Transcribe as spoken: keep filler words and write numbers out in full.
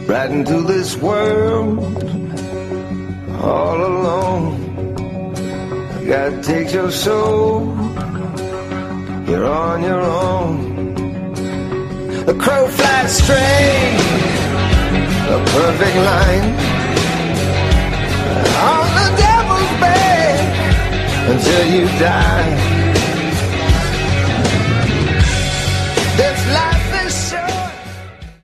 right into this world all alone. God takes your soul, you're on your own. A crow flies straight, a perfect line, on the devil's back until you die.